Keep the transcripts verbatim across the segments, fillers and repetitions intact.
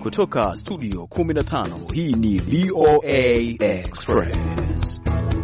kutoka studio kumi na tano, hii ni V O A Express.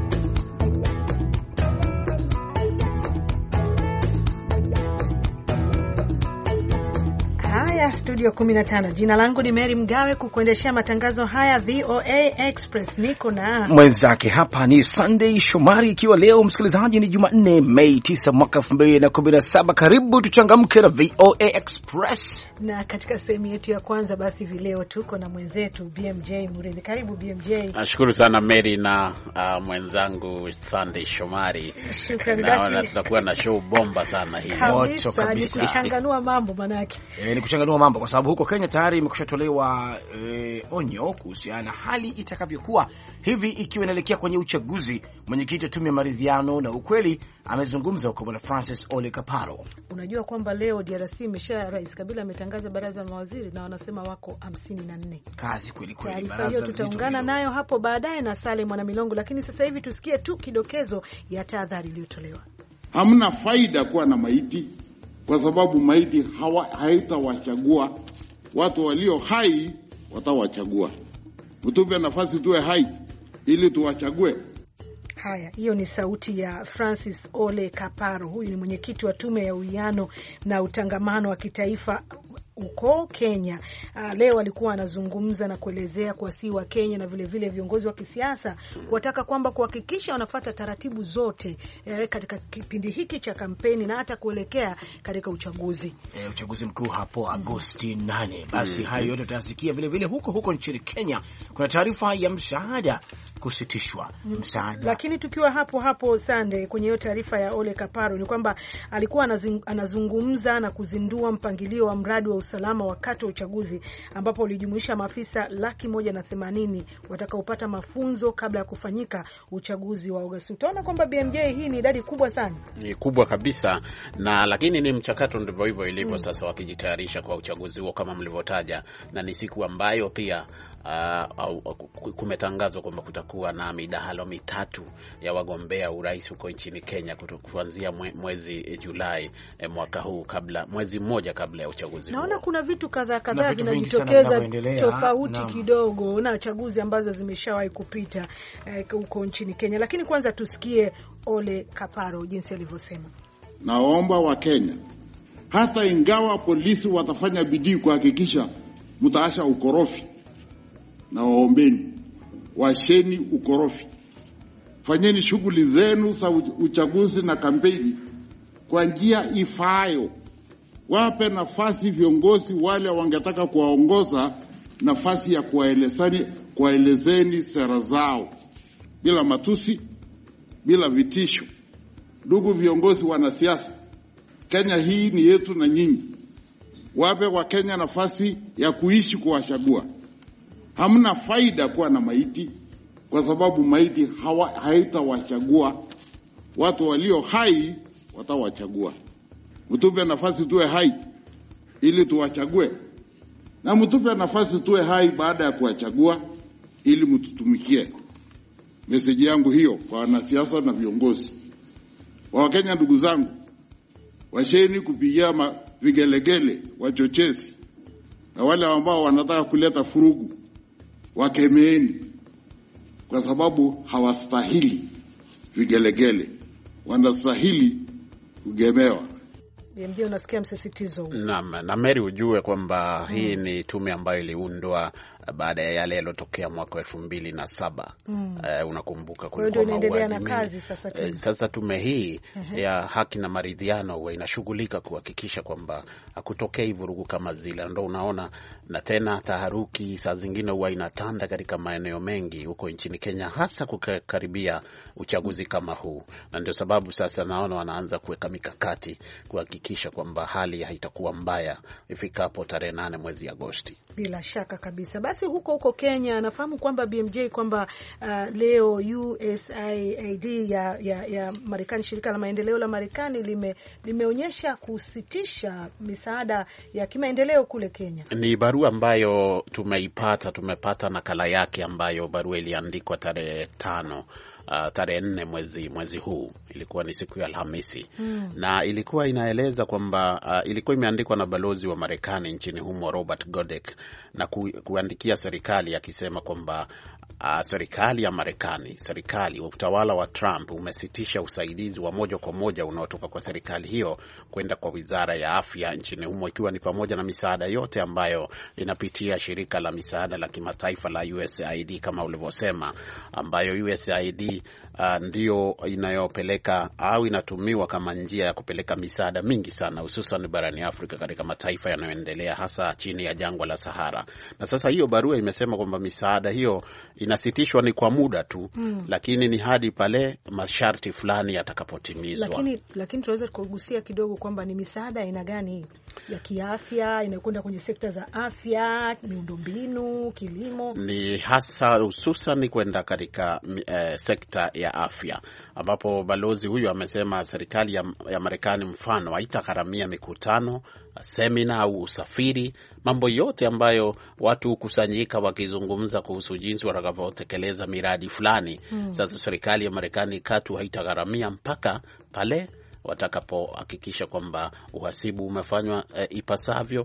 Haya, studio kumi na tano. Jina langu ni Mary Mgawe kukuendeshea matangazo haya V O A Express. Niko na mwenzake hapa ni Sunday Shomari, ikiwa leo msikilizaji ni Jumanne Mei tisa mwaka elfu mbili na kumi na saba. Karibu tuchangamke na V O A Express. Na katika sehemu yetu ya kwanza basi hivi leo tuko na mwenzetu B M J Muridhi. Karibu B M J. Nashukuru sana Mary na uh, mwenzangu Sunday Shomari. Shukrani. Naona tutakuwa na show bomba sana hii. Moto kabisa. Kuchanganua mambo manake. E, ni kuchanganua mambo kwa sababu huko Kenya tayari imekushatolewa e, onyo kuhusiana na hali itakavyokuwa hivi ikiwa inaelekea kwenye uchaguzi. Mwenyekiti wa tume ya maridhiano na ukweli amezungumza kwa Bwana Francis Ole Kaparo. Unajua kwamba leo D R C imesha Rais Kabila ametangaza baraza la mawaziri na wanasema wako hamsini na nne. Kazi kweli kweli. Baraza hiyo tutaungana nayo hapo baadaye na Sale Mwana Milongo, lakini sasa hivi tusikie tu kidokezo ya tahadhari iliyotolewa. Hamna faida kuwa na maiti kwa sababu maiti haitawachagua watu walio hai, watawachagua. Mtupe nafasi tuwe hai ili tuwachague. Haya, hiyo ni sauti ya Francis Ole Kaparo. Huyu ni mwenyekiti wa tume ya uwiano na utangamano wa kitaifa uko Kenya. Uh, leo alikuwa anazungumza na kuelezea kuwasihi wa Kenya na vile vile viongozi wa kisiasa kuwataka kwamba kuhakikisha wanafuata taratibu zote eh, katika kipindi hiki cha kampeni na hata kuelekea katika uchaguzi. Eh, uchaguzi mkuu hapo Agosti nane. Basi hayo yote tutasikia vile vile huko huko nchini Kenya. Kuna taarifa ya msaada kusitishwa. Msaada. Lakini tukiwa hapo hapo Sunday kwenye hiyo taarifa ya Ole Kaparo ni kwamba alikuwa anazungumza na kuzindua mpangilio wa mradi wa usalama wakati wa uchaguzi ambapo ulijumuisha maafisa laki moja na themanini watakaopata mafunzo kabla ya kufanyika uchaguzi wa Agosti. Utaona kwamba B M J hii ni idadi kubwa sana. Ni kubwa kabisa, na lakini ni mchakato ndivyo hivyo ilivyo. Mm. Sasa wakijitayarisha kwa uchaguzi huo kama mlivyotaja, na ni siku ambayo pia uh, kumetangazwa kwamba kutakuwa na midahalo mitatu ya wagombea urais huko nchini Kenya kuanzia mwezi Julai eh, mwaka huu, kabla mwezi mmoja kabla ya uchaguzi. Naona kuna vitu kadhaa kadhaa vinajitokeza tofauti na kidogo na chaguzi ambazo zimeshawahi kupita huko eh, nchini Kenya. Lakini kwanza tusikie Ole Kaparo jinsi alivyosema. Naomba wa Kenya, hata ingawa polisi watafanya bidii kuhakikisha mtaasha ukorofi, na waombeni washeni ukorofi. Fanyeni shughuli zenu za uchaguzi na kampeni kwa njia ifaayo. Wape nafasi viongozi wale wangetaka kuwaongoza nafasi ya kuwaelezeni kuwaelezeni sera zao bila matusi, bila vitisho. Ndugu viongozi wanasiasa, Kenya hii ni yetu na nyinyi. Wape wa Kenya nafasi ya kuishi kuwachagua. Hamna faida kuwa na maiti kwa sababu maiti haitawachagua watu walio hai, watawachagua. Mtupe nafasi tuwe hai ili tuwachague, na mtupe nafasi tuwe hai baada ya kuwachagua ili mtutumikie. Message yangu hiyo kwa wanasiasa na viongozi wa Kenya. Ndugu zangu, washeni kupigia vigelegele wachochezi na wale ambao wanataka kuleta furugu, wakemeeni kwa sababu hawastahili vigelegele, wanastahili kugemewa. Ndio unasikia msisitizo huu. Naam, na Mary ujue kwamba hmm. hii ni tume ambayo iliundwa baada ya yale yalotokea mwaka elfu mbili na saba. Mm. Uh, unakumbuka kulikuwa inaendelea na kazi sasa tume. Uh, sasa tume hii uh-huh. ya haki na maridhiano huwa inashughulika kuhakikisha kwamba hakutokei vurugu kama zile. Ndio unaona, na tena taharuki saa zingine huwa inatanda katika maeneo mengi huko nchini Kenya, hasa kukaribia uchaguzi kama huu. Na ndio sababu sasa naona wanaanza kuweka mikakati kuhakikisha kwamba hali haitakuwa mbaya ifikapo tarehe nane mwezi Agosti. Bila shaka kabisa. Basi huko huko Kenya nafahamu kwamba B M J kwamba uh, leo U S A I D ya ya, ya Marekani, shirika la maendeleo la Marekani lime limeonyesha kusitisha misaada ya kimaendeleo kule Kenya. Ni barua ambayo tumeipata, tumepata nakala yake ambayo barua iliandikwa tarehe tano uh, tarehe nne mwezi mwezi huu, ilikuwa ni siku ya Alhamisi. Mm. Na ilikuwa inaeleza kwamba uh, ilikuwa imeandikwa na balozi wa Marekani nchini humo Robert Godek, na ku, kuandikia serikali akisema kwamba Uh, serikali ya Marekani, serikali utawala wa Trump umesitisha usaidizi wa moja kwa moja unaotoka kwa serikali hiyo kwenda kwa wizara ya afya nchini humo, ikiwa ni pamoja na misaada yote ambayo inapitia shirika la misaada la kimataifa la U S A I D kama ulivyosema, ambayo U S A I D uh, ndio inayopeleka au inatumiwa kama njia ya kupeleka misaada mingi sana, hususan barani Afrika, katika mataifa yanayoendelea, hasa chini ya jangwa la Sahara. Na sasa hiyo barua imesema kwamba misaada hiyo inasitishwa ni kwa muda tu, mm. lakini ni hadi pale masharti fulani yatakapotimizwa. Lakini lakini tunaweza kugusia kidogo kwamba ni misaada aina gani ya kiafya inayokwenda kwenye sekta za afya, miundombinu, kilimo? Ni hasa hususan kwenda katika eh, sekta ya afya, ambapo balozi huyu amesema serikali ya, ya Marekani mfano haitagharamia mikutano, semina au usafiri, mambo yote ambayo watu hukusanyika wakizungumza kuhusu jinsi watakavyotekeleza miradi fulani. Hmm. Sasa serikali ya Marekani katu haitagharamia mpaka pale watakapohakikisha kwamba uhasibu umefanywa e, ipasavyo,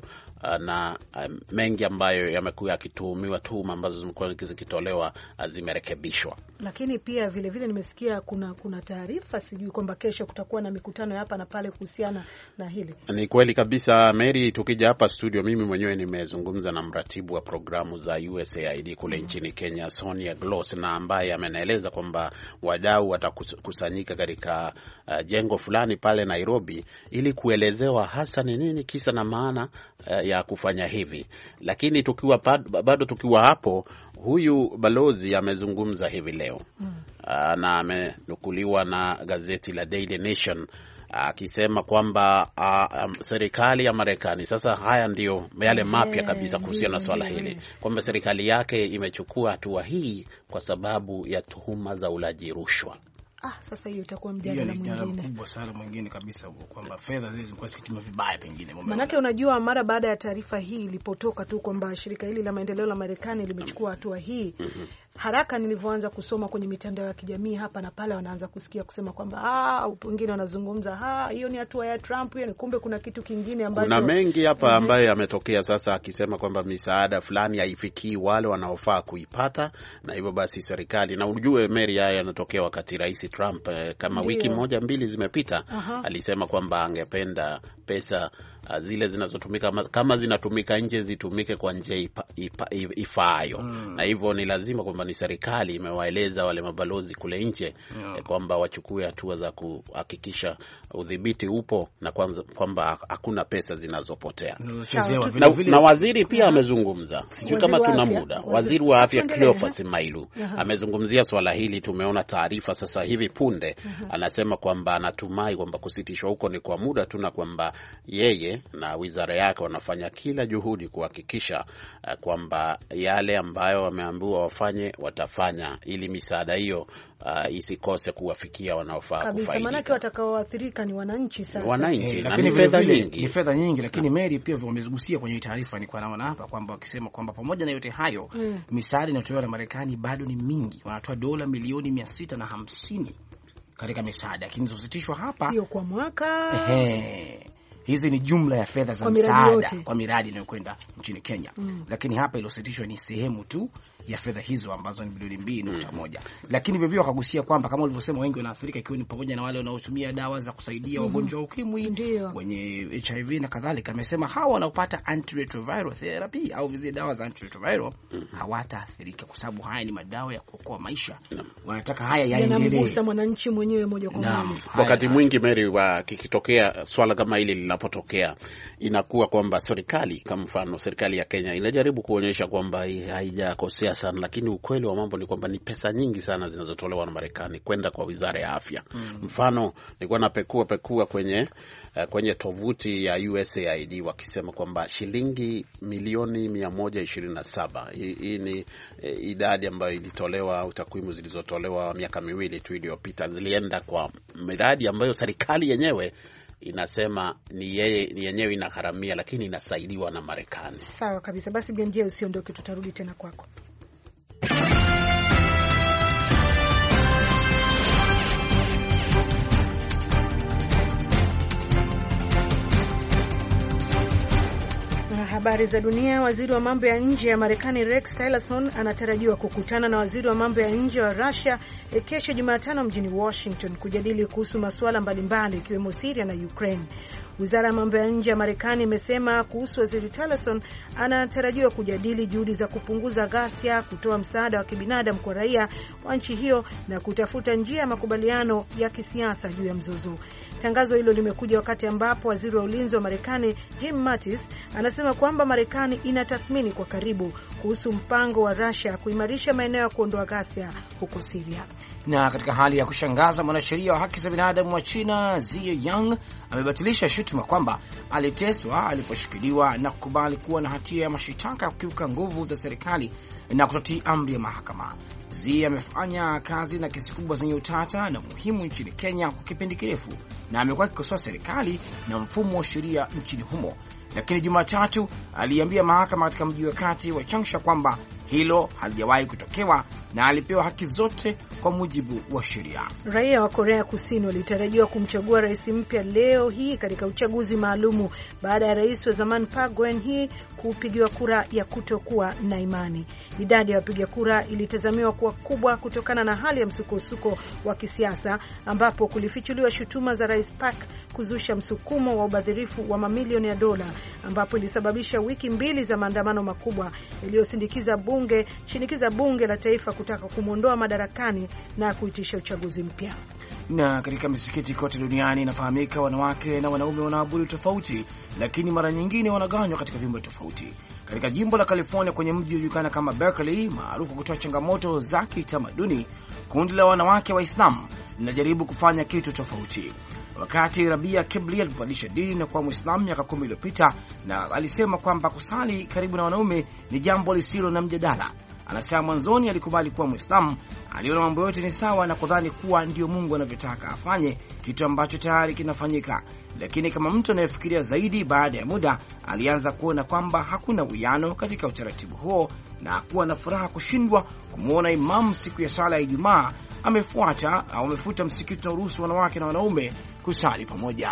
na e, mengi ambayo yamekuwa yakituhumiwa, tuhuma ambazo zimekuwa zikitolewa zimerekebishwa. Lakini pia vile vile nimesikia kuna kuna taarifa sijui kwamba kesho kutakuwa na mikutano hapa na pale kuhusiana na hili. Ni kweli kabisa Mary, tukija hapa studio mimi mwenyewe nimezungumza na mratibu wa programu za U S A I D kule mm-hmm. nchini Kenya, Sonia Gloss, na ambaye amenaeleza kwamba wadau watakusanyika katika uh, jengo fulani pale Nairobi ili kuelezewa hasa ni nini kisa na maana uh, ya kufanya hivi. Lakini tukiwa bado tukiwa hapo, huyu balozi amezungumza hivi leo mm. uh, na amenukuliwa na gazeti la Daily Nation akisema uh, kwamba uh, um, serikali ya Marekani sasa, haya ndio yale mapya kabisa kuhusiana na swala hili, kwamba serikali yake imechukua hatua hii kwa sababu ya tuhuma za ulaji rushwa. Ah, sasa hiyo itakuwa mjadala mwingine kubwa sana mwingine kabisa, kwamba fedha hizi zimekuwa zikitumika vibaya pengine. Manake unajua mara baada ya taarifa hii ilipotoka tu kwamba shirika hili la maendeleo la Marekani limechukua hatua hii, mm-hmm. haraka nilivyoanza kusoma kwenye mitandao ya kijamii hapa na pale, wanaanza kusikia kusema kwamba ah, wengine wanazungumza ah, hiyo ni hatua ya Trump, hiyo kumbe kuna kitu kingine ambacho kuna mengi hapa mm-hmm. ambayo yametokea sasa, akisema kwamba misaada fulani haifikii wale wanaofaa kuipata, na hivyo basi serikali, na ujue Mary, haya yanatokea wakati Rais Trump eh, kama Ndiyo. wiki moja mbili zimepita, uh-huh. alisema kwamba angependa pesa uh, zile zinazotumika kama zinatumika nje zitumike kwa njia ifa, ifa, ifaayo. Mm. Na hivyo ni lazima kwamba ni serikali imewaeleza wale mabalozi kule nje yeah. eh, kwamba wachukue hatua za kuhakikisha udhibiti upo na kwanza kwamba hakuna pesa zinazopotea. Na, na waziri pia amezungumza, sijui kama tuna muda. Waziri wa afya Cleophas Mailu uh-huh. amezungumzia swala hili, tumeona taarifa sasa hivi punde uh-huh. anasema kwamba anatumai kwamba kusitishwa huko ni kwa muda tu, na kwamba yeye na wizara yake wanafanya kila juhudi kuhakikisha uh, kwamba yale ambayo wameambiwa wafanye watafanya, ili misaada hiyo uh, isikose kuwafikia wanaofaa kufaidika. Kabisa, maana watakaoathirika ni wananchi sasa. Wananchi, eh, lakini fedha nyingi, ni fedha nyingi, lakini Mary pia wamezugusia kwenye taarifa ni kwa naona hapa kwamba wakisema kwamba pamoja na yote hayo mm. misaada inayotolewa na Marekani bado ni mingi. Wanatoa dola milioni mia sita na hamsini katika misaada, lakini zositishwa hapa hiyo kwa mwaka. Ehe. Hizi ni jumla ya fedha za msaada kwa miradi inayokwenda nchini Kenya. Mm. Lakini hapa ilositishwa ni sehemu tu ya fedha hizo ambazo ni bilioni mbili nukta moja. Mm. Lakini vivyo wakagusia kwamba kama ulivyosema wengi wanaathirika, ikiwa ni pamoja na wale wanaotumia dawa za kusaidia mm. wagonjwa wa ukimwi, wenye H I V na kadhalika. Amesema hawa wanaopata antiretroviral therapy au vile dawa za antiretroviral mm. hawataathirika kwa sababu haya ni madawa ya kuokoa maisha. Mm. Wanataka haya yaendelee. Yanamgusa mwananchi mwenyewe moja kwa moja. Wakati mwingi Mary, wa kikitokea swala kama hili linapotokea, inakuwa kwamba serikali, kama mfano serikali ya Kenya inajaribu kuonyesha kwamba haijakosea sana, lakini ukweli wa mambo ni kwamba ni pesa nyingi sana zinazotolewa na Marekani kwenda kwa wizara ya afya. Mm. Mfano nilikuwa napekua pekua kwenye uh, kwenye tovuti ya U S A I D wakisema kwamba shilingi milioni mia moja ishirini na saba, hii ni uh, idadi ambayo ilitolewa au takwimu zilizotolewa miaka miwili tu iliyopita, zilienda kwa miradi ambayo serikali yenyewe inasema ni yeye ni yenyewe inagharamia, lakini inasaidiwa na Marekani. Sawa kabisa. Basi B M J, usiondoke, tutarudi tena kwako. Habari za dunia. Waziri wa mambo ya nje ya Marekani Rex Tillerson anatarajiwa kukutana na waziri wa mambo ya nje wa Russia kesho Jumatano mjini Washington kujadili kuhusu masuala mbalimbali ikiwemo Syria na Ukraine. Wizara ya mambo ya nje ya Marekani imesema kuhusu waziri Tillerson anatarajiwa kujadili juhudi za kupunguza ghasia, kutoa msaada wa kibinadamu kwa raia wa nchi hiyo na kutafuta njia ya makubaliano ya kisiasa juu ya mzozo. Tangazo hilo limekuja wakati ambapo waziri wa ulinzi wa Marekani Jim Mattis anasema kwamba Marekani inatathmini kwa karibu kuhusu mpango wa Russia kuimarisha maeneo ya kuondoa ghasia huko Syria. Na katika hali ya kushangaza, mwanasheria wa haki za binadamu wa China Zia Yang amebatilisha shutuma kwamba aliteswa aliposhikiliwa na kukubali kuwa na hatia ya mashitaka ya kukiuka nguvu za serikali na kutotii amri ya mahakama. Zia amefanya kazi na kesi kubwa zenye utata na muhimu nchini Kenya kwa kipindi kirefu na amekuwa akikosoa serikali na mfumo wa sheria nchini humo. Lakini Jumatatu aliambia mahakama katika mji wa kati wa Changsha kwamba hilo halijawahi kutokewa na alipewa haki zote kwa mujibu wa sheria. Raia wa Korea Kusini walitarajiwa kumchagua rais mpya leo hii katika uchaguzi maalumu baada ya rais wa zamani Park Geun-hye kupigiwa kura ya kutokuwa na imani. Idadi ya wapiga kura ilitazamiwa kuwa kubwa kutokana na hali ya msukosuko wa kisiasa ambapo kulifichuliwa shutuma za rais Park kuzusha msukumo wa ubadhirifu wa mamilioni ya dola ambapo ilisababisha wiki mbili za maandamano makubwa yaliyosindikiza bunge shinikiza bunge la taifa kutaka kumwondoa madarakani na kuitisha uchaguzi mpya. Na katika misikiti kote duniani inafahamika wanawake na wanaume wanaabudu tofauti, lakini mara nyingine wanagawanywa katika vyumba tofauti. Katika jimbo la California kwenye mji unaojulikana kama Berkeley, maarufu kutoa changamoto za kitamaduni, kundi la wanawake wa Islam linajaribu kufanya kitu tofauti. Wakati Rabia Kibli alipandisha dini na kuwa Muislamu miaka kumi iliyopita, na alisema kwamba kusali karibu na wanaume ni jambo lisilo na mjadala. Anasema mwanzoni alikubali kuwa Muislamu, aliona mambo yote ni sawa na kudhani kuwa ndio Mungu anavyotaka afanye, kitu ambacho tayari kinafanyika. Lakini kama mtu anayefikiria zaidi, baada ya muda alianza kuona kwamba hakuna uwiano katika utaratibu huo na kuwa na furaha kushindwa kumwona imamu siku ya sala ya Ijumaa amefuata au amefuta msikiti na uruhusu wanawake na wanaume kusali pamoja.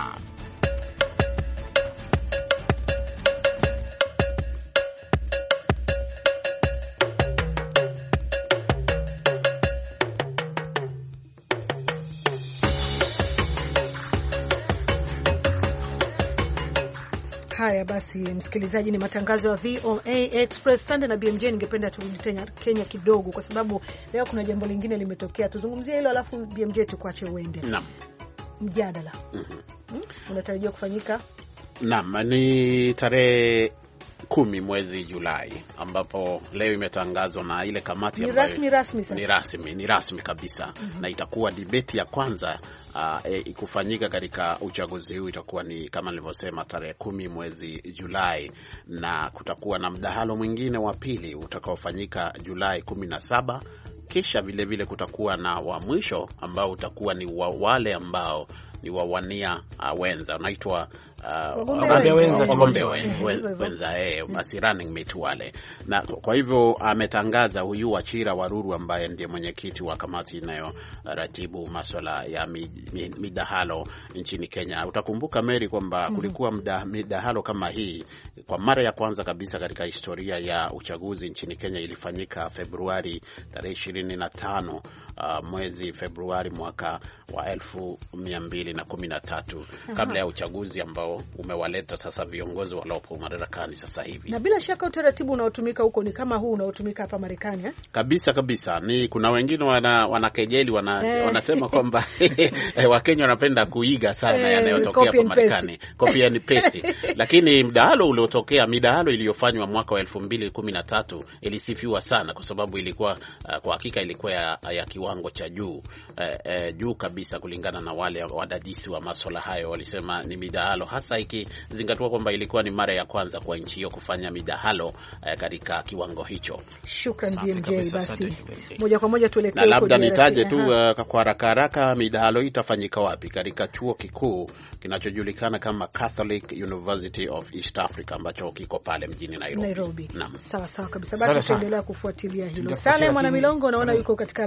Haya basi, msikilizaji, ni matangazo ya V O A Express. Sunday na B M J, ningependa turudi tena Kenya kidogo kwa sababu leo kuna jambo lingine limetokea. Tuzungumzie hilo alafu B M J tukuache uende. Naam. Mjadala. Mhm. Hmm? Unatarajiwa kufanyika? Naam, ni tarehe kumi mwezi Julai ambapo leo imetangazwa na ile kamati ni ambayo rasmi rasmi sasa. Ni rasmi, ni rasmi kabisa. Mm-hmm. Na itakuwa debate ya kwanza uh, e, kufanyika katika uchaguzi huu itakuwa ni kama nilivyosema tarehe kumi mwezi Julai, na kutakuwa na mdahalo mwingine wa pili utakaofanyika Julai kumi na saba. Kisha vile vile kutakuwa na wa mwisho ambao utakuwa ni wa wale ambao ni wawania uh, wenza unaitwa wagombea wenza wagombea wenza eh basi running mate wale. Na kwa hivyo ametangaza huyu Wachira Waruru ambaye ndiye mwenyekiti wa kamati inayoratibu masuala ya midahalo nchini Kenya. Utakumbuka Mary kwamba kulikuwa midahalo kama hii kwa mara ya kwanza kabisa katika historia ya uchaguzi nchini Kenya, ilifanyika Februari tarehe ishirini na tano uh, mwezi Februari mwaka wa elfu mbili na kumi na tatu kabla ya uchaguzi ambao umewaleta sasa viongozi waliopo madarakani sasa hivi. Na bila shaka utaratibu unaotumika huko ni kama huu unaotumika hapa Marekani eh? Kabisa kabisa. Ni kuna wengine wana wanakejeli wana, eh. wanasema kwamba Wakenya wanapenda kuiga sana eh, yanayotokea hapa Marekani. Copy and paste. Lakini mdahalo uliotokea, midahalo iliyofanywa mwaka wa elfu mbili kumi na tatu ilisifiwa sana kwa sababu ilikuwa uh, kwa hakika ilikuwa ya, ya kiwango cha juu uh, uh, juu kabisa kulingana na wale wadadisi wa masuala hayo. Walisema ni midahalo hasa ikizingatiwa kwamba ilikuwa ni mara ya kwanza kwa nchi hiyo kufanya midahalo eh, katika kiwango hicho. Shukran B M J. Basi moja kwa moja tuelekee huko. Labda nitaje tu uh, kwa haraka haraka midahalo hii itafanyika wapi? Katika chuo kikuu kinachojulikana kama Catholic University of East Africa ambacho kiko pale mjini Nairobi. Nairobi. Sawa sawa kabisa. Basi tuendelea kufuatilia hilo. Sale Mwana Milongo naona yuko katika line ya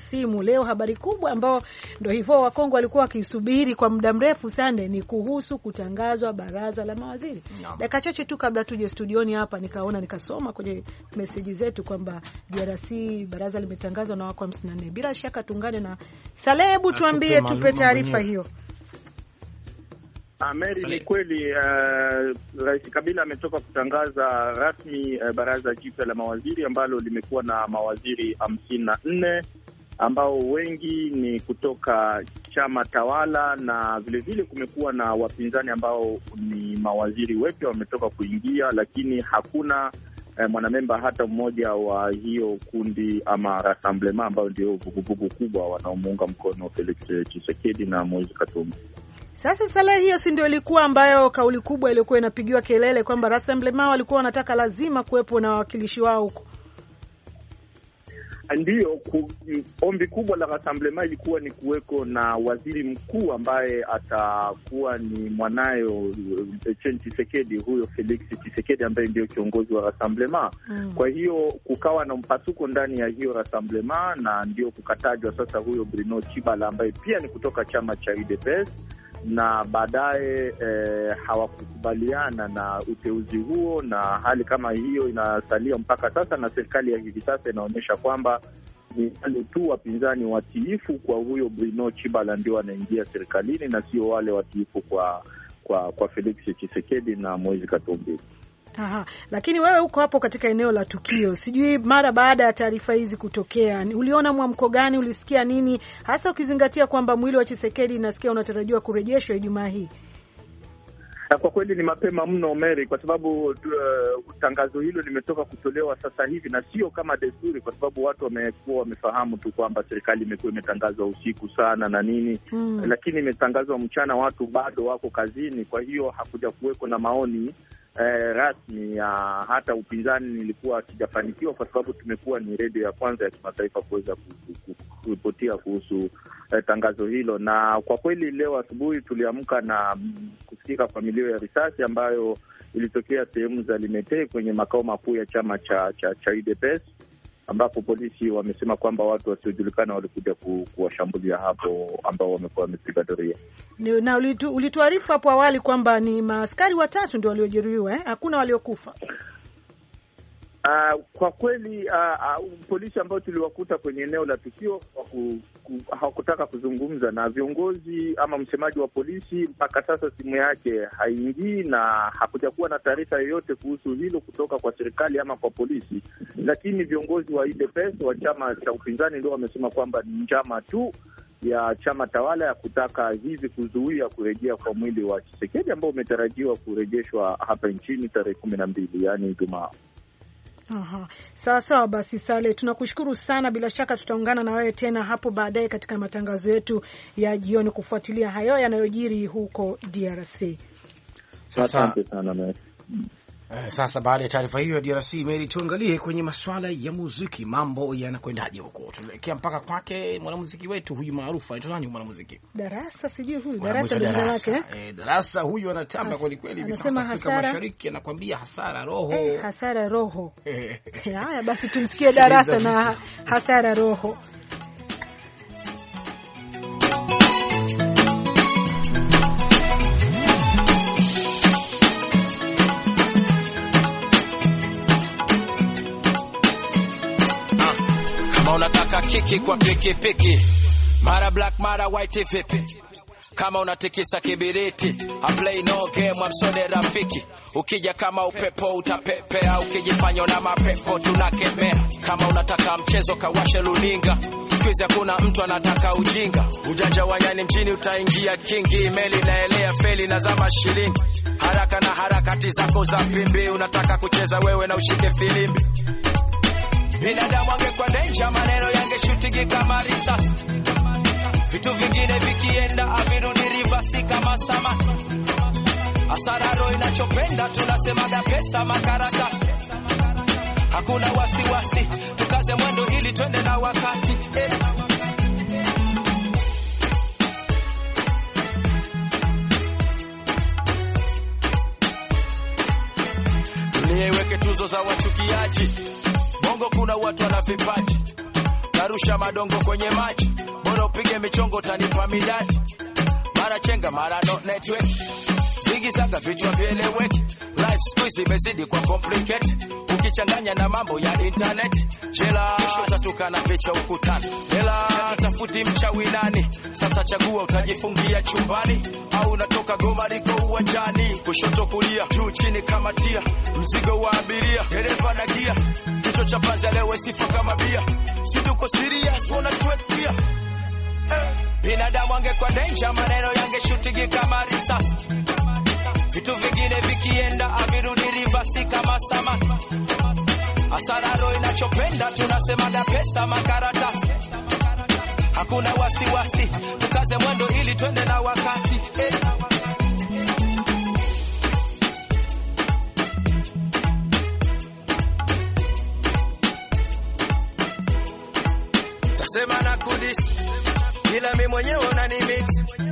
simu. Leo habari kubwa ambao ndio hivyo Wakongo walikuwa wakisubiri kwa muda mrefu sana ni kuhusu kutangazwa baraza la mawaziri. No. Dakika chache tu kabla tuje studioni hapa nikaona nikasoma kwenye message zetu kwamba D R C baraza limetangazwa na wako hamsini na nne. Bila shaka tungane na Salebu, tuambie, tupe taarifa hiyo. Ameri, ni kweli uh, Rais Kabila ametoka kutangaza rasmi uh, baraza jipya la mawaziri ambalo limekuwa na mawaziri hamsini na nne ambao wengi ni kutoka chama tawala, na vile vile kumekuwa na wapinzani ambao ni mawaziri wapya wametoka kuingia, lakini hakuna uh, mwanamemba hata mmoja wa hiyo kundi ama Rassemblement ambao ndio vuguvugu kubwa wanaomuunga mkono Felix Tshisekedi na Moise Katumbi. Sasa sala hiyo si ndio ilikuwa ambayo kauli kubwa ilikuwa inapigiwa kelele kwamba Rassemblement walikuwa wanataka lazima kuwepo na wawakilishi wao huko. Ndio ku, ombi kubwa la Rassemblement ilikuwa ni kuweko na waziri mkuu ambaye atakuwa ni mwanayo Tshisekedi, huyo Felix Tshisekedi ambaye ndio kiongozi wa Rassemblement. Mm. Kwa hiyo kukawa na mpasuko ndani ya hiyo Rassemblement, na ndio kukatajwa sasa huyo Bruno Tshibala ambaye pia ni kutoka chama cha U D P S, na baadaye eh, hawakukubaliana na uteuzi huo, na hali kama hiyo inasalia mpaka sasa, na serikali ya hivi sasa inaonyesha kwamba ni wale tu wapinzani watiifu kwa huyo Bruno Tshibala ndio wanaingia serikalini na sio wale watiifu kwa kwa kwa Felix Tshisekedi na Moise Katumbi. Aha, lakini wewe uko hapo katika eneo la tukio. Sijui mara baada ya taarifa hizi kutokea, uliona mwamko gani, ulisikia nini? Hasa ukizingatia kwamba mwili wa Tshisekedi nasikia unatarajiwa kurejeshwa Ijumaa hii. Kwa kweli ni mapema mno Mary, kwa sababu uh, tangazo hilo limetoka kutolewa sasa hivi na sio kama desturi, kwa sababu watu wamekuwa wamefahamu tu kwamba serikali imekuwa imetangazwa usiku sana na nini. Hmm. Lakini imetangazwa mchana, watu bado wako kazini, kwa hiyo hakuja kuweko na maoni Eh, rasmi ya uh, hata upinzani nilikuwa sijafanikiwa, kwa sababu tumekuwa ni redio ya kwanza ya kimataifa kuweza kuripotia kuhusu eh, tangazo hilo. Na kwa kweli leo asubuhi tuliamka na mm, kusikika kwa milio ya risasi ambayo ilitokea sehemu za Limete kwenye makao makuu ya chama cha cha, cha U D P S, ambapo polisi wamesema kwamba watu wasiojulikana walikuja ku, kuwashambulia hapo ambao wamekuwa wamepiga doria. Na ulitu, ulituarifu hapo awali kwamba ni maaskari watatu ndio waliojeruhiwa, eh? Hakuna waliokufa. Uh, kwa kweli uh, uh, polisi ambao tuliwakuta kwenye eneo la tukio hawakutaka kuzungumza na viongozi ama msemaji wa polisi. Mpaka sasa simu yake haingii na hakuja kuwa na taarifa yoyote kuhusu hilo kutoka kwa serikali ama kwa polisi, lakini viongozi wa U D P S wa chama cha upinzani ndio wamesema kwamba ni njama tu ya chama tawala ya kutaka hivi kuzuia kurejea kwa mwili wa Tshisekedi ambao umetarajiwa kurejeshwa hapa nchini tarehe kumi na mbili, yaani Ijumaa. Aha. Sawa sawa, basi Sale, tunakushukuru sana. Bila shaka tutaungana na wewe tena hapo baadaye katika matangazo yetu ya jioni kufuatilia hayo yanayojiri huko D R C. Asante sana mimi. Eh, sasa baada ya taarifa hiyo ya D R C, Mary, tuangalie kwenye masuala ya muziki, mambo yanakwendaje huko. Tunaelekea mpaka kwake mwanamuziki wetu huyu maarufu, anaitwa nani mwanamuziki? Darasa, sijui huyu Darasa ndio yake. Eh, Darasa huyu anatamba kweli kweli hivi sasa Afrika Mashariki, anakuambia hasara roho. Eh, hasara roho. Haya basi tumsikie Darasa na hasara roho. Unataka kiki kwa peke peke, mara black mara white vipi? Kama unatikisa kibiriti, I play no game, I'm so rafiki. Ukija kama upepo utapepea, ukijifanya na mapepo tunakemea. Kama unataka mchezo kawashe luninga, sikiza kuna mtu anataka ujinga. Ujanja wa nyani mjini utaingia kingi, meli naelea feli na zama shilingi. Haraka na harakati zako za pimbi, unataka kucheza wewe na ushike filimbi. Binadamu angekuwa danger, maneno yangeshutingi kama risasi. Vitu vingine vikienda avirudi reverse kama sama. Asararo inachopenda tunasema da pesa makaratasi. Hakuna wasiwasi, tukaze mwendo ili twende na wakati. Eh. Dunia iweke tuzo za wachukiaji. Bongo kuna watu wana vipaji. narusha madongo kwenye maji, bora upige michongo utanipa midadi. Mara chenga mara no network, zigi zaga vichwa vieleweki. Life squeeze imezidi kwa complicate, ukichanganya na mambo ya internet. Jela utatuka na picha ukutani, jela tafuti mchawi nani. Sasa chagua, utajifungia chumbani au unatoka goma liko uwanjani. Kushoto kulia, juu chini kama tia, mzigo wa abiria, dereva na gia. Kichwa cha panza leo sifa kama bia, situko serious wanna tweet pia. Binadamu angekuwa danger, maneno yangeshutingi kama risasi. Vitu vingine vikienda avirudi ribasi kama samaki. Asararo inachopenda tunasemaga pesa makaratasi. Hakuna wasiwasi, tukaze mwendo ili twende na wakati. eh. Tasema na kudisi ila mimi mwenyewe unanimix.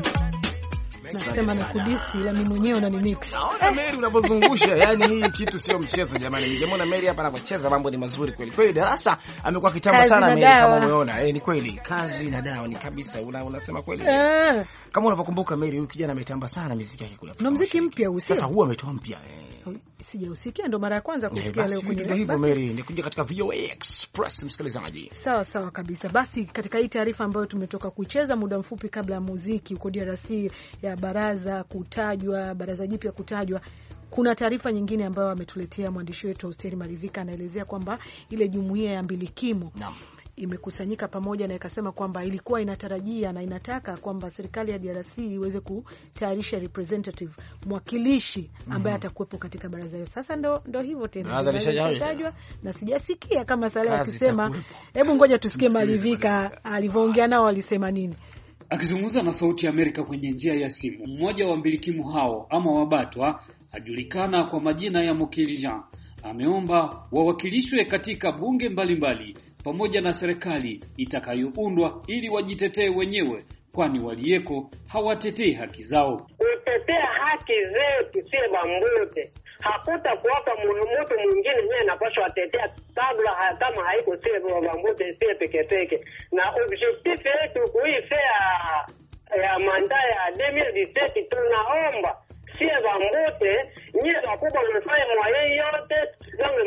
Nasema na kudisi ila mimi mwenyewe unanimix. Naona Mary unapozungusha, yani hii kitu sio mchezo jamani. Ningemwona Mary hapa anapocheza mambo ni mazuri kweli. Kweli darasa amekuwa kitambo sana Mary kama umeona. Eh, ni kweli. Kazi na dawa ni kabisa. Una, unasema kweli. Eh. Kama unavyokumbuka Mary, huyu kijana ametamba sana muziki yake kule. Na muziki mpya usio. Sasa huwa ametoa mpya. Eh. Sijausikia, ndo mara ya kwanza kusikia leo kwenye radio. Hivyo Mary, nikuja katika V O A Express msikilizaji. Sawa sawa kabisa. Basi katika hii taarifa ambayo tumetoka kuicheza muda mfupi kabla ya muziki huko D R C ya baraza kutajwa, baraza jipya kutajwa, kuna taarifa nyingine ambayo ametuletea mwandishi wetu Austeri Marivika. Anaelezea kwamba ile jumuiya ya mbilikimo Naam. imekusanyika pamoja na ikasema kwamba ilikuwa inatarajia na inataka kwamba serikali ya D R C iweze kutayarisha representative, mwakilishi ambaye mm -hmm. atakuwepo katika baraza hilo. Sasa ndo ndo hivyo tena. Inatajwa na sijasikia kama Saleh akisema. Hebu ngoja tusikie Marivika alivyoongea nao walisema nini. Akizungumza na Sauti ya Amerika kwenye njia ya simu, mmoja wa mbilikimu hao ama wabatwa ajulikana kwa majina ya Mukilijan ameomba wawakilishwe katika bunge mbalimbali mbali, pamoja na serikali itakayoundwa ili wajitetee wenyewe, kwani waliyeko hawatetei haki zao. Kutetea haki zetu sie bambute. Hakuta kuwaka mtu mwingine yeye anapaswa atetea kabla kama haiko sie bambute sie peke peke. Na objectif yetu kuifea ya manda ya elfu mbili na diseti tunaomba sie bambute nyie wakubwa mfanye mwaye yote zangu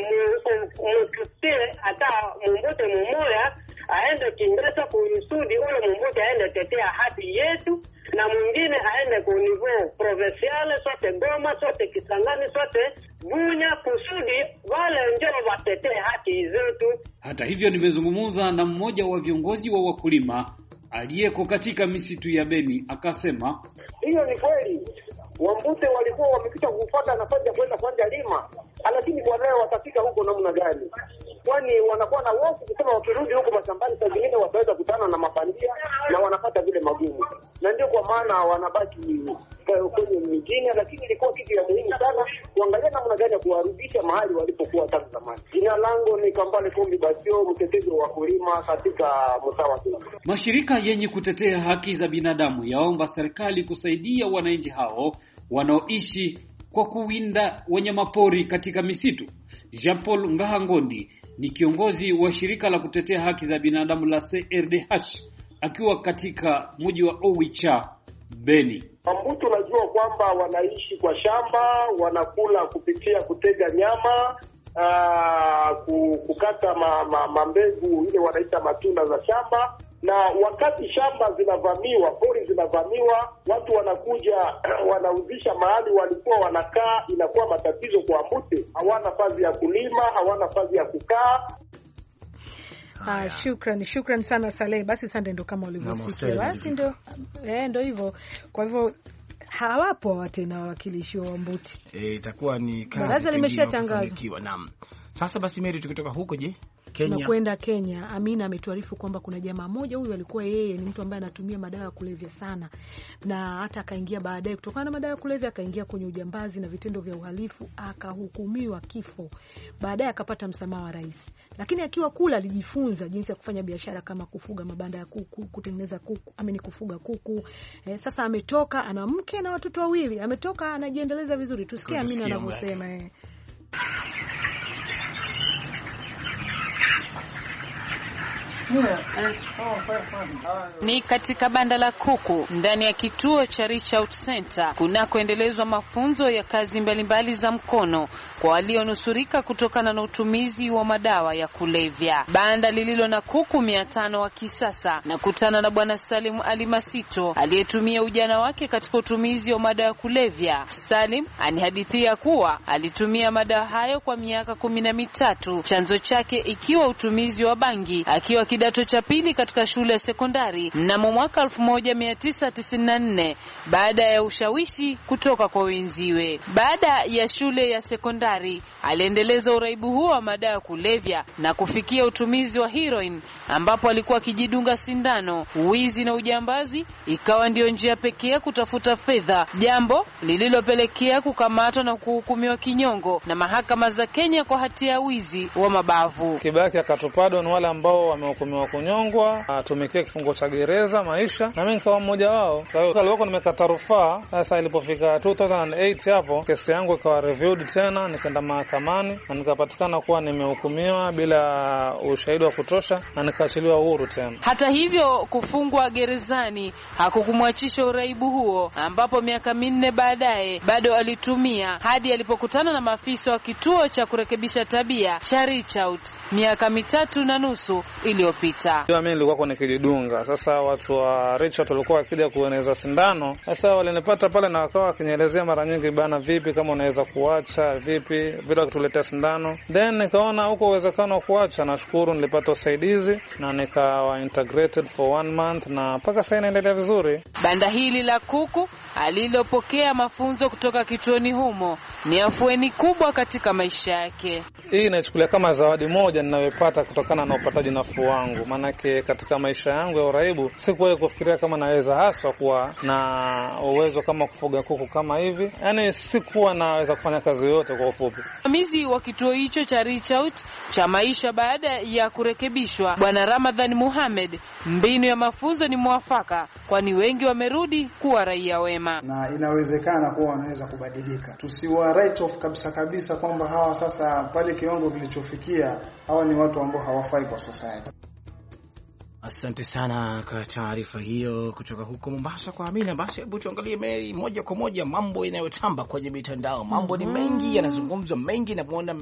mtutie hata mbute mmoja aende Kinshasa kuisudi ule mbute aende tetea haki yetu, na mwingine aende kwa niveau provincial, sote Goma, sote Kisangani, sote Bunya, kusudi wale njema watetee haki zetu. Hata hivyo nimezungumza na mmoja wa viongozi wa wakulima aliyeko katika misitu ya Beni, akasema hiyo ni kweli. Wambute walikuwa wamepita kufuata nafasi ya kwenda kwanja lima, lakini kwa leo watafika huko namna gani? Kwani wanakuwa na hofu kusema wakirudi huko mashambani saa zingine wataweza kutana na mapandia na wanapata vile magumu. Na ndio kwa maana wanabaki kwenye mjini, lakini ilikuwa kitu ya muhimu sana kuangalia namna gani ya kuwarudisha mahali walipokuwa tangu zamani. Jina langu ni Kambale Kombi Basio, mtetezi wa wakulima katika mtaa wa Kenya. Mashirika yenye kutetea haki za binadamu yaomba serikali kusaidia wananchi hao wanaoishi kwa kuwinda wanyamapori katika misitu. Jean Paul Ngahangondi ni kiongozi wa shirika la kutetea haki za binadamu la C R D H akiwa katika mji wa Owicha, Beni. Wambutu unajua kwamba wanaishi kwa shamba, wanakula kupitia kutega nyama, aa, kukata ma, ma, mambegu ile wanaita matunda za shamba. Na wakati shamba zinavamiwa, pori zinavamiwa, watu wanakuja wanauzisha mahali walikuwa wanakaa, inakuwa matatizo kwa Mbute. Hawana nafasi ya kulima, hawana nafasi ya kukaa. Ah, shukrani, shukrani sana Saleh. Basi sande, ndo kama ulivyosikia. Basi ndo eh ndo hivyo. Kwa hivyo hawapo tena wawakilishi wa Mbuti. Eh, itakuwa ni kazi. Baraza limeshatangazwa. Naam. Sasa basi Mary, tukitoka huko je? Kenya. Na kwenda Kenya, Amina ametuarifu kwamba kuna jamaa mmoja, huyu alikuwa yeye ni mtu ambaye anatumia madawa ya kulevya sana, na hata akaingia baadaye kutokana na madawa ya kulevya akaingia kwenye ujambazi na vitendo vya uhalifu, akahukumiwa kifo. Baadaye akapata msamaha wa rais. Lakini akiwa kula alijifunza jinsi ya kufanya biashara kama kufuga mabanda ya kuku, kutengeneza kuku, ameni kufuga kuku. Eh, sasa ametoka, ana mke na watoto wawili. Ametoka anajiendeleza vizuri. Tusikie Amina anavyosema eh. Ni katika banda la kuku ndani ya kituo cha Reach Out Center kunakoendelezwa mafunzo ya kazi mbalimbali za mkono kwa walionusurika kutokana na utumizi wa madawa ya kulevya. Banda lililo na kuku mia tano wa kisasa na kutana na Bwana Salim Ali Masito aliyetumia ujana wake katika utumizi wa madawa ya kulevya. Salim anihadithia kuwa alitumia madawa hayo kwa miaka kumi na mitatu, chanzo chake ikiwa utumizi wa bangi akiwa kidato cha pili katika shule ya sekondari mnamo mwaka elfu moja mia tisa tisini na nne baada ya ushawishi kutoka kwa wenziwe. Baada ya shule ya sekondari aliendeleza uraibu huo wa madawa ya kulevya na kufikia utumizi wa heroin ambapo alikuwa akijidunga sindano. Wizi na ujambazi ikawa ndio njia pekee kutafuta fedha, jambo lililopelekea kukamatwa na kuhukumiwa kinyongo na mahakama za Kenya kwa hatia ya wizi wa mabavu. Kibaki akatupado ni wale ambao wamehukumiwa kunyongwa, atumikia kifungo cha gereza maisha, na mimi nikawa mmoja wao. Kwa hiyo kalikuwa nimekata rufaa. Sasa ilipofika two thousand eight hapo kesi yangu ikawa reviewed tena, nikaenda mahakamani na nikapatikana kuwa nimehukumiwa bila ushahidi wa kutosha na nikaachiliwa uhuru tena. Hata hivyo kufungwa gerezani hakukumwachisha uraibu huo, ambapo miaka minne baadaye bado alitumia hadi alipokutana na maafisa wa kituo cha kurekebisha tabia cha Reach Out miaka mitatu na nusu iliyopita. Mimi nilikuwa kwa nikijidunga. Sasa watu wa Reach Out walikuwa wakija kueneza sindano. Sasa walinipata pale na wakawa wakinielezea mara nyingi, bana vipi kama unaweza kuacha, vipi bila kutuletea sindano. Then nikaona huko uwezekano wa kuacha. Nashukuru nilipata usaidizi na nikawa integrated for one month na mpaka sasa inaendelea vizuri. Banda hili la kuku alilopokea mafunzo kutoka kituoni humo ni afueni kubwa katika maisha yake. Hii inachukulia kama zawadi moja ninayopata kutokana na upataji nafuu wangu. Manake katika maisha yangu ya uraibu sikuwahi kufikiria kama naweza haswa kuwa na uwezo kama kufuga kuku kama hivi. Yaani sikuwa naweza kufanya kazi yote kwa ufupi. Msimamizi wa kituo hicho cha Reach Out cha maisha baada ya kurekebishwa, Bwana Ramadhan Muhammad, mbinu ya mafunzo ni mwafaka kwani wengi wamerudi kuwa raia wema. Na inawezekana kuwa wanaweza kubadilika. Tusiwa write off kabisa kabisa kwamba hawa sasa pale kiwango kilichofikia hawa ni watu ambao hawafai kwa society. Asante sana kwa taarifa hiyo kutoka huko Mombasa kwa Amina. Basi hebu tuangalie Mary moja kwa moja mambo yanayotamba kwenye mitandao. Mambo mm -hmm. ni mengi, yanazungumzwa mengi, na muona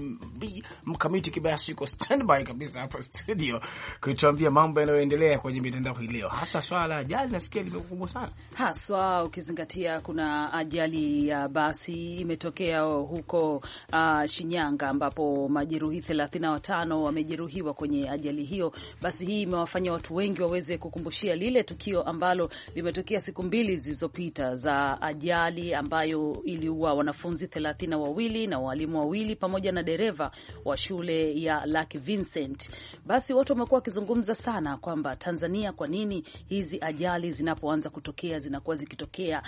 Mkamiti Kibayasi yuko standby kabisa hapa studio kutuambia mambo yanayoendelea kwenye mitandao hii leo. Hasa swala la ajali nasikia limekumbwa sana. Haswa ukizingatia kuna ajali ya basi imetokea huko uh, Shinyanga ambapo majeruhi thelathini na watano wamejeruhiwa kwenye ajali hiyo. Basi hii imewafanya watu wengi waweze kukumbushia lile tukio ambalo limetokea siku mbili zilizopita za ajali ambayo iliua wanafunzi thelathini na wawili na walimu wawili pamoja na dereva wa shule ya Lucky Vincent. Basi watu wamekuwa wakizungumza sana kwamba Tanzania, kwa nini hizi ajali zinapoanza kutokea zinakuwa zikitokea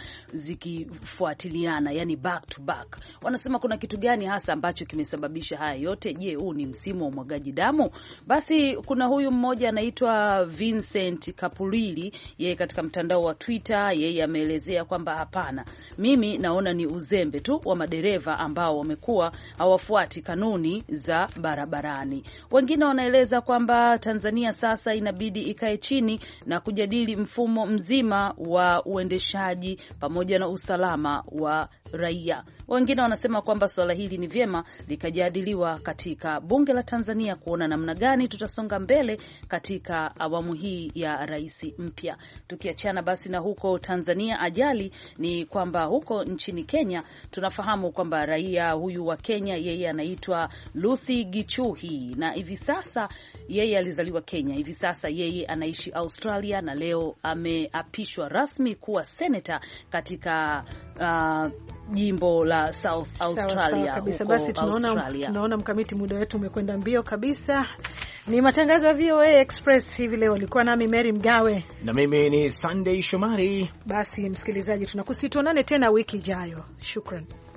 zikifuatiliana, yani back to back. Wanasema kuna kitu gani hasa ambacho kimesababisha haya yote? Je, huu ni msimu wa mwagaji damu? Basi kuna huyu mmoja anaitwa Vincent Kapulili, yeye katika mtandao wa Twitter, yeye ameelezea kwamba hapana, mimi naona ni uzembe tu wa madereva ambao wamekuwa hawafuati kanuni za barabarani. Wengine wanaeleza kwamba Tanzania sasa inabidi ikae chini na kujadili mfumo mzima wa uendeshaji pamoja na usalama wa raia. Wengine wanasema kwamba swala hili ni vyema likajadiliwa katika bunge la Tanzania kuona namna gani tutasonga mbele katika awamu hii ya rais mpya. Tukiachana basi na huko Tanzania ajali, ni kwamba huko nchini Kenya tunafahamu kwamba raia huyu wa Kenya yeye anaitwa Lucy Gichuhi, na hivi sasa yeye alizaliwa Kenya, hivi sasa yeye anaishi Australia na leo ameapishwa rasmi kuwa senator katika uh, jimbo la South Australia. Sawa, sawa kabisa. Basi tunaona tunaona Mkamiti, muda wetu umekwenda mbio kabisa. Ni matangazo ya V O A Express hivi leo, alikuwa nami Mary Mgawe na mimi ni Sunday Shomari. Basi msikilizaji, tunakusituonane tena wiki ijayo. Shukran.